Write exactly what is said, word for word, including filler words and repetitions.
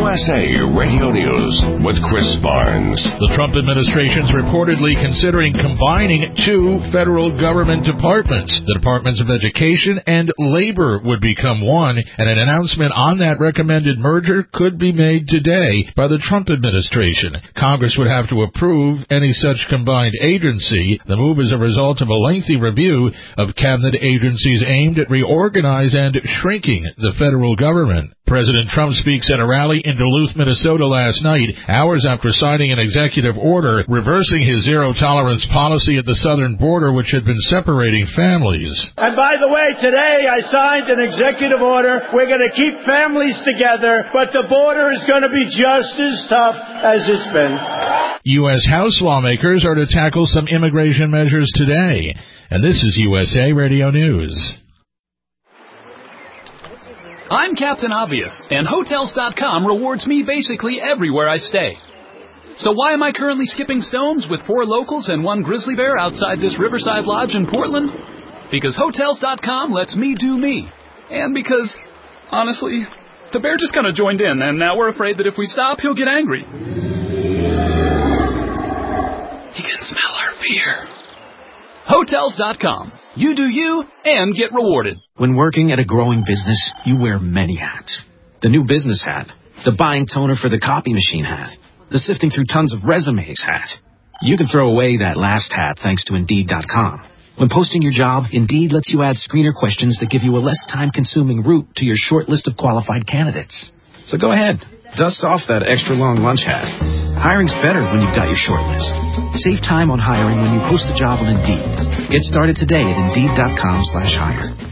S A Radio News with Chris Barnes. The Trump administration is reportedly considering combining two federal government departments. The Departments of Education and Labor would become one, and an announcement on that recommended merger could be made today by the Trump administration. Congress would have to approve any such combined agency. The move is a result of a lengthy review of cabinet agencies aimed at reorganize and shrinking the federal government. President Trump speaks at a rally in Duluth, Minnesota last night, hours after signing an executive order reversing his zero-tolerance policy at the southern border, which had been separating families. And by the way, today I signed an executive order. We're going to keep families together, but the border is going to be just as tough as it's been. U S House lawmakers are to tackle some immigration measures today. And this is U S A Radio News. I'm Captain Obvious, and Hotels dot com rewards me basically everywhere I stay. So why am I currently skipping stones with four locals and one grizzly bear outside this Riverside Lodge in Portland? Because Hotels dot com lets me do me. And because, honestly, the bear just kind of joined in, and now we're afraid that if we stop, he'll get angry. He can smell our fear. Hotels dot com. You do you and get rewarded. When working at a growing business, you wear many hats. The new business hat, the buying toner for the copy machine hat, the sifting through tons of resumes hat. You can throw away that last hat thanks to Indeed dot com. When posting your job, Indeed lets you add screener questions that give you a less time-consuming route to your short list of qualified candidates. So go ahead, dust off that extra long lunch hat. Hiring's better when you've got your short list. Save time on hiring when you post a job on Indeed. Get started today at Indeed dot com slash hire.